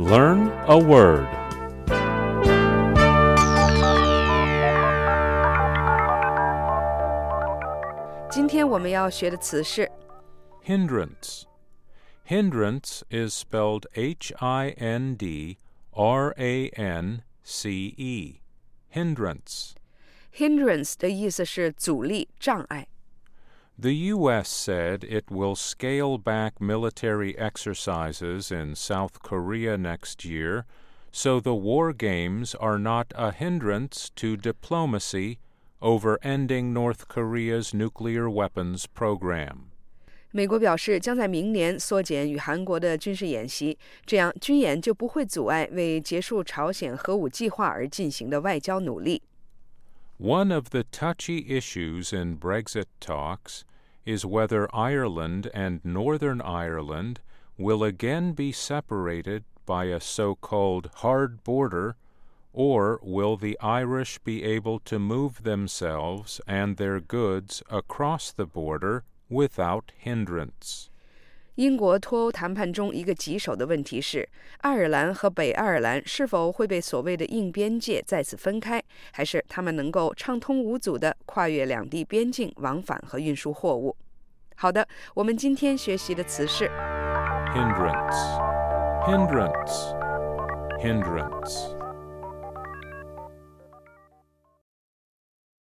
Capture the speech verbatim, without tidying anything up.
Learn a word. Today 今天我们要学的词是 Hindrance. Hindrance is spelled H I N D R A N C E. Hindrance. Hindrance 的意思是阻力、障碍。 The U S said it will scale back military exercises in South Korea next year, so the war games are not a hindrance to diplomacy over ending North Korea's nuclear weapons program. 美国表示将在明年缩减与韩国的军事演习，这样军演就不会阻碍为结束朝鲜核武计划而进行的外交努力。 One of the touchy issues in Brexit talks is whether Ireland and Northern Ireland will again be separated by a so-called hard border, or will the Irish be able to move themselves and their goods across the border without hindrance? 英国脱欧谈判中一个棘手的问题是，爱尔兰和北爱尔兰是否会被所谓的硬边界再次分开，还是他们能够畅通无阻地跨越两地边境往返和运输货物。好的，我们今天学习的词是 Hindrance. Hindrance. Hindrance.